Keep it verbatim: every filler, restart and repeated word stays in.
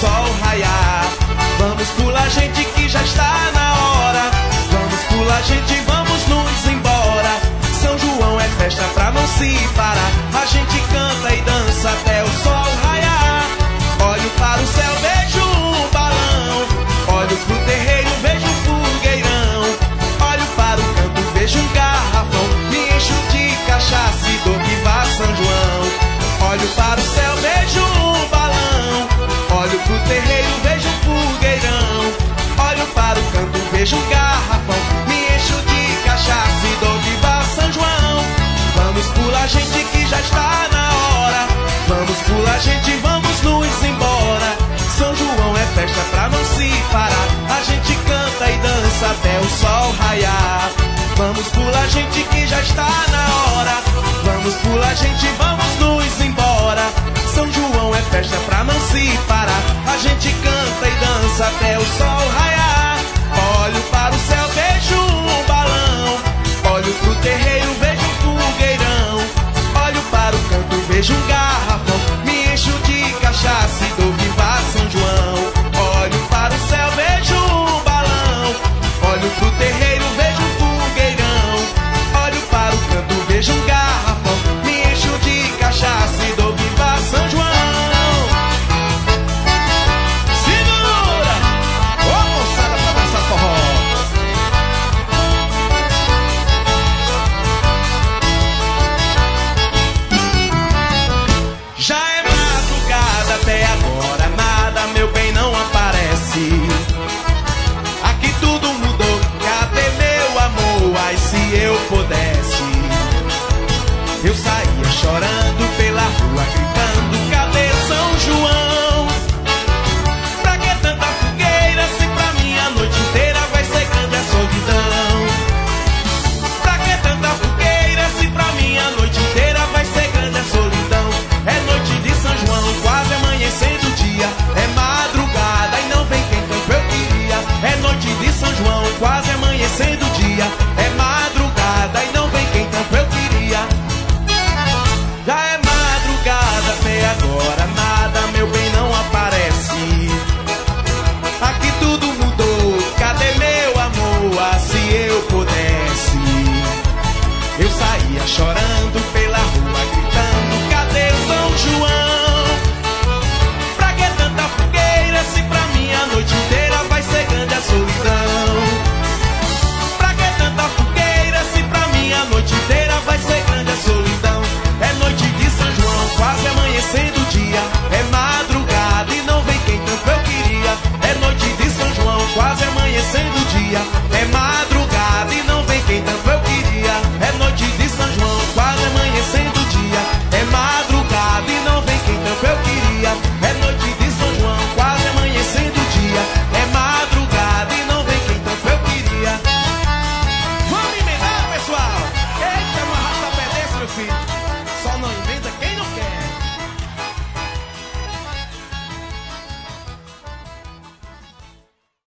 sol raiar. Vamos pular, gente, que já está na hora. Vamos pular, gente, vamos nos embora. São João é festa pra não se parar. A gente canta e dança até o sol raiar. Olho para o céu, vejo um balão. Olho pro terreiro, vejo um fogueirão. Olho para o canto, vejo um garrafão. Me encho de cachaça e dou viva São João. Olho para o céu, vejo um balão. Olho pro terreiro, vejo um fogueirão. Olho para o canto, vejo um garrafão. Me encho de cachaça e dou viva São João. Vamos pular, gente, que já está na hora. Vamos pular, gente, vamos nos embora. São João é festa pra não se parar. A gente canta e dança até o sol raiar. Vamos pular, gente, que já está na hora. Vamos pular, gente, vamos nos embora. São João é festa pra não se parar. A gente canta e dança até o sol raiar. Olho para o céu, vejo um balão. Olho pro terreiro, vejo um fogueirão. Olho para o canto, vejo um garrafão. Me encho de cachaça e dou viva São João. Olho para o céu, vejo um balão. Olho pro terreiro, vejo um fogueirão. Olho para o canto, vejo um garrafão. Me encho de cachaça e dou viva São João. Segura! Ô moçada pra dançar forró. Já é madrugada, até agora nada, meu bem, não aparece. Aqui tudo mudou, cadê meu amor? Ai, se eu pudesse, eu saía chorando pela rua, gritando, cadê São João? Pra que tanta fogueira, se pra mim a noite inteira vai ser grande a solidão? Pra que tanta fogueira, se pra mim a noite inteira vai ser grande a solidão? É noite de São João, quase amanhecendo o dia. É madrugada e não vem quem tanto eu queria. É noite de São João, quase amanhecendo o dia. É madrugada e não vem quem tanto eu queria. Já é madrugada, até agora nada, meu bem, não aparece. Aqui tudo mudou, cadê meu amor? Ah, se eu pudesse, eu saía chorando pela rua, gritando, cadê São João? Pra que tanta fogueira, se pra mim a noite inteira vai ser grande a solidão?